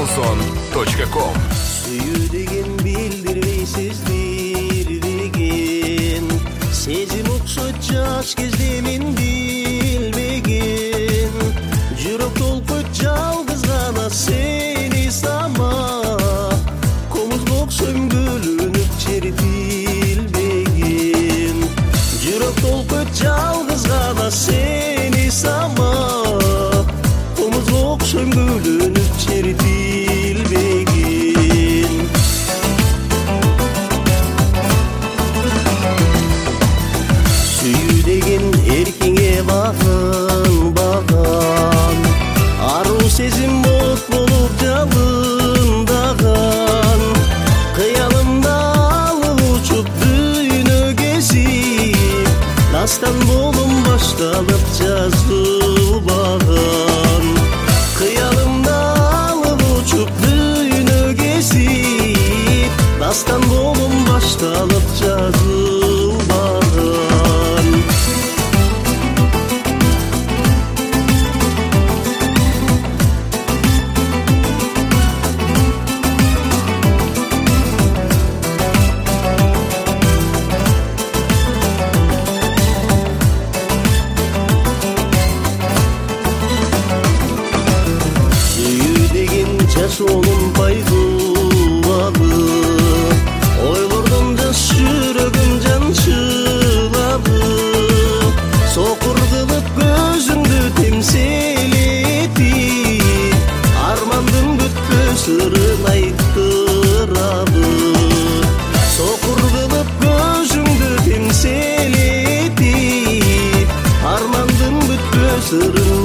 Radioson.com. Süyü degen bildirmeysizdir degen, sezim okşot жаш кезде мен билбеген, жүрөк толкут жалгыз гана сени сама, комузга окшойм бөлүнүп чертилбеген, жүрөк толкут жалгыз гана сени сама, комузга окшойм бөлүнүп чертилбеген. Süyü degen erkеңе баган, ару сезим от болуп жалындаган, кыялымда алып учуп дүйнө кезип, дастан болум башталып жазылбаган, кыялымда алып учуп дүйнө кезип, дастан болум башталып жазылбаган. Жашоонун пайдаланы, ойлордон жаш жүрөгүм жанчылады, сокур кылып көзүңдү темселетип, армандын бүткөн сырын айттырады, сокур кылып көзүңдү темселетип, армандын бүткөн сырын